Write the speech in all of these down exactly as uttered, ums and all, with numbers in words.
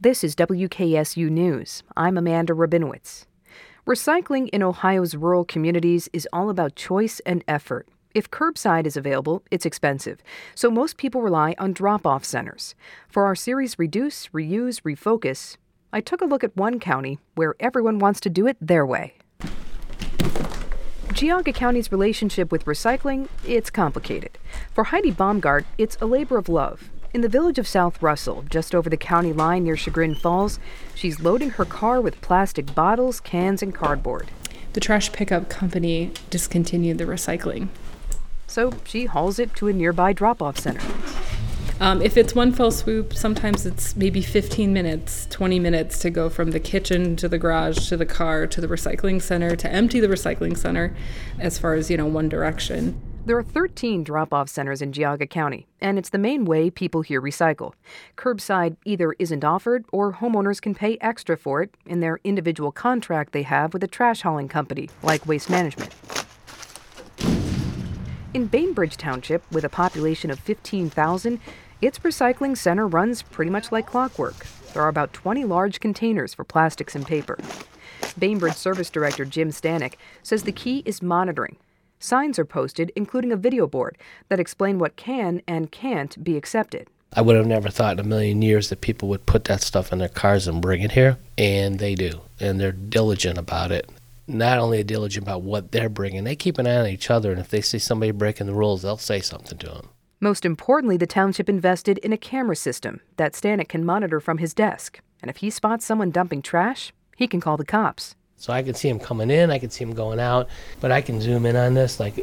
This is W K S U News. I'm Amanda Rabinowitz. Recycling in Ohio's rural communities is all about choice and effort. If curbside is available, it's expensive, so most people rely on drop-off centers. For our series Reduce, Reuse, Refocus, I took a look at one county where everyone wants to do it their way. Geauga County's relationship with recycling, it's complicated. For Heidi Baumgart, it's a labor of love. In the village of South Russell, just over the county line near Chagrin Falls, she's loading her car with plastic bottles, cans, and cardboard. The trash pickup company discontinued the recycling. So she hauls it to a nearby drop-off center. Um, if it's one fell swoop, sometimes it's maybe fifteen minutes, twenty minutes to go from the kitchen to the garage to the car to the recycling center to empty the recycling center as far as, you know, one direction. There are thirteen drop-off centers in Geauga County, and it's the main way people here recycle. Curbside either isn't offered or homeowners can pay extra for it in their individual contract they have with a trash hauling company like Waste Management. In Bainbridge Township, with a population of fifteen thousand, its recycling center runs pretty much like clockwork. There are about twenty large containers for plastics and paper. Bainbridge Service Director Jim Stanek says the key is monitoring. Signs are posted, including a video board, that explain what can and can't be accepted. I would have never thought in a million years that people would put that stuff in their cars and bring it here, and they do. And they're diligent about it. Not only diligent about what they're bringing, they keep an eye on each other, and if they see somebody breaking the rules, they'll say something to them. Most importantly, the township invested in a camera system that Stanek can monitor from his desk. And if he spots someone dumping trash, he can call the cops. So I can see him coming in, I can see him going out, but I can zoom in on this, like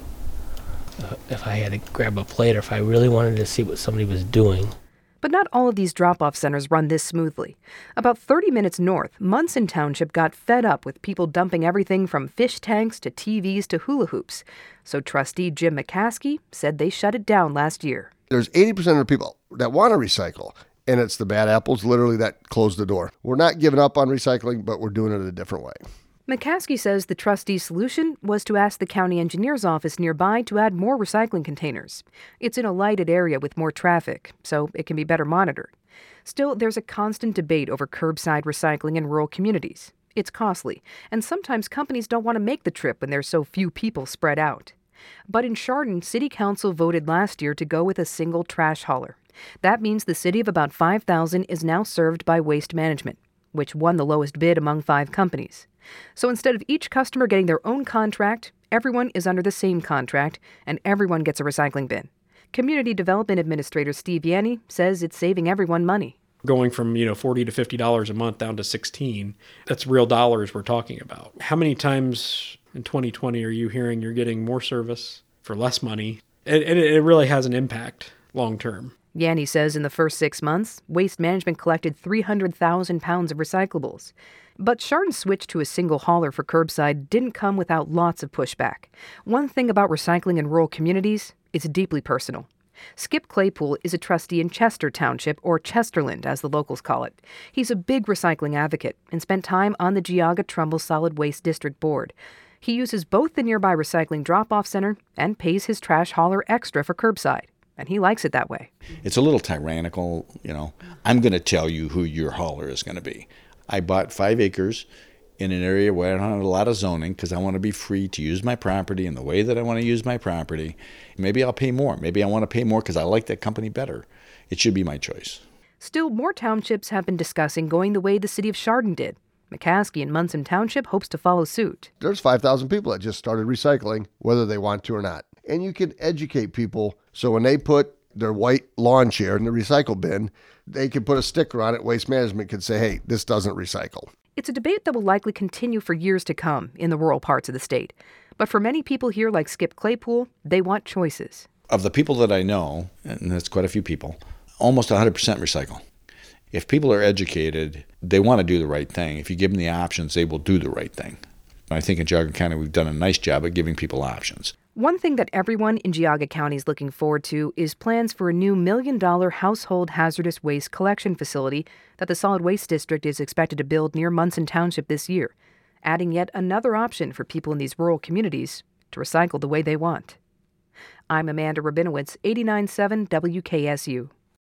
uh, if I had to grab a plate or if I really wanted to see what somebody was doing. But not all of these drop-off centers run this smoothly. About thirty minutes north, Munson Township got fed up with people dumping everything from fish tanks to T Vs to hula hoops. So trustee Jim McCaskey said they shut it down last year. There's eighty percent of the people that want to recycle, and it's the bad apples literally that close the door. We're not giving up on recycling, but we're doing it a different way. McCaskey says the trustee's solution was to ask the county engineer's office nearby to add more recycling containers. It's in a lighted area with more traffic, so it can be better monitored. Still, there's a constant debate over curbside recycling in rural communities. It's costly, and sometimes companies don't want to make the trip when there's so few people spread out. But in Chardon, City Council voted last year to go with a single trash hauler. That means the city of about five thousand is now served by Waste Management, which won the lowest bid among five companies. So instead of each customer getting their own contract, everyone is under the same contract, and everyone gets a recycling bin. Community Development Administrator Steve Yanni says it's saving everyone money. Going from, you know, forty to fifty dollars a month down to sixteen, that's real dollars we're talking about. How many times in twenty twenty are you hearing you're getting more service for less money? And, and it really has an impact long term. Yanni says in the first six months, Waste Management collected three hundred thousand pounds of recyclables. But Chardon's switch to a single hauler for curbside didn't come without lots of pushback. One thing about recycling in rural communities, it's deeply personal. Skip Claypool is a trustee in Chester Township, or Chesterland as the locals call it. He's a big recycling advocate and spent time on the Geauga-Trumbull Solid Waste District Board. He uses both the nearby recycling drop-off center and pays his trash hauler extra for curbside. And he likes it that way. It's a little tyrannical, you know. I'm going to tell you who your hauler is going to be. I bought five acres in an area where I don't have a lot of zoning because I want to be free to use my property in the way that I want to use my property. Maybe I'll pay more. Maybe I want to pay more because I like that company better. It should be my choice. Still, more townships have been discussing going the way the city of Chardon did. McCaskey in Munson Township hopes to follow suit. There's five thousand people that just started recycling, whether they want to or not. And you can educate people so when they put their white lawn chair in the recycle bin, they can put a sticker on it. Waste Management can say, hey, this doesn't recycle. It's a debate that will likely continue for years to come in the rural parts of the state. But for many people here like Skip Claypool, they want choices. Of the people that I know, and that's quite a few people, almost one hundred percent recycle. If people are educated, they want to do the right thing. If you give them the options, they will do the right thing. I think in Geauga County, we've done a nice job at giving people options. One thing that everyone in Geauga County is looking forward to is plans for a new million-dollar household hazardous waste collection facility that the Solid Waste District is expected to build near Munson Township this year, adding yet another option for people in these rural communities to recycle the way they want. I'm Amanda Rabinowitz, eighty-nine point seven W K S U.